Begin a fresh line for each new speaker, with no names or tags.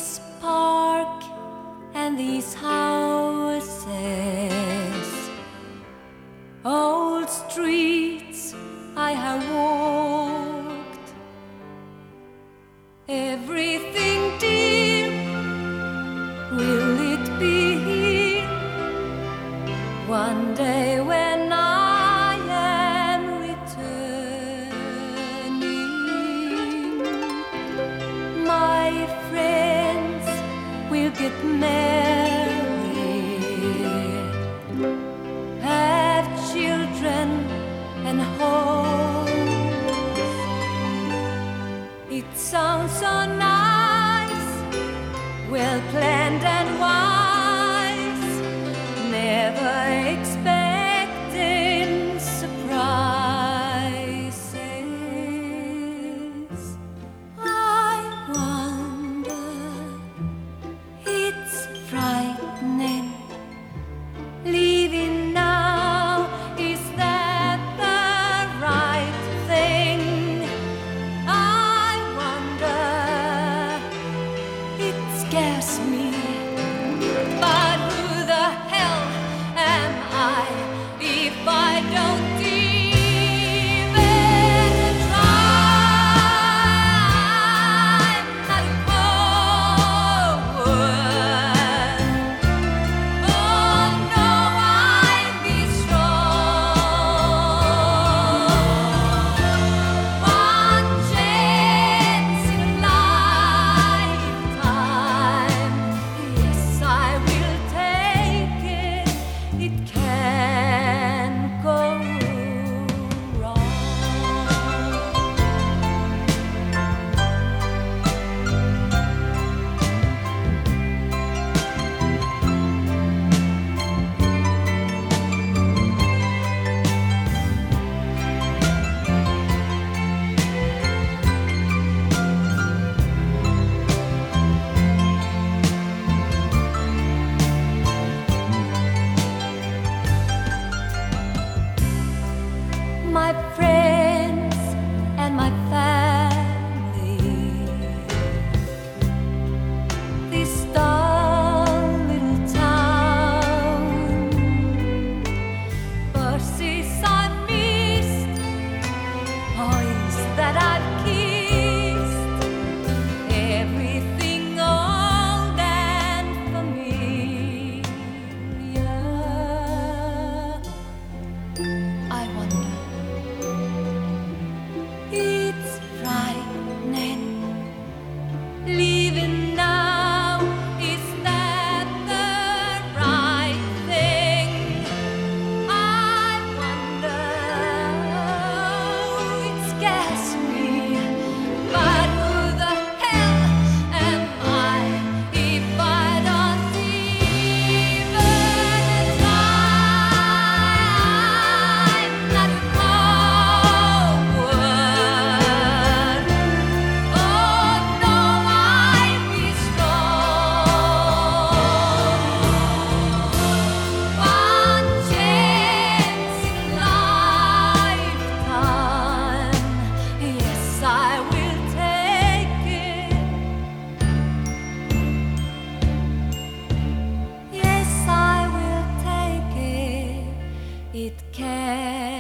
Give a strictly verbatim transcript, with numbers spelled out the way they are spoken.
this park and these houses, old streets I have walked, everything dear, will it be here one day when I am returning? My friends will get married, have children and homes. It sounds so nice, well planned and wise, never expecting surprises. I wonder, it's frightening, leaving now, is that the right thing? I wonder, it scares me, but who the hell am I if I don't even try? Not a forward. Oh no, I'll be strong. One chance in a lifetime, yes, I will take it. It can't go wrong. My friends and my family, this dull little town, buses I've missed, boys that I've kissed, everything old and familiar. I wonder, it's frightening, leaving now, is that the right thing? I wonder, it scares me, but who the hell am I if I don't even try? Not a forward. Oh no, I'll be strong. One chance in a lifetime, yes, I will take it. Yes, I will take it. It can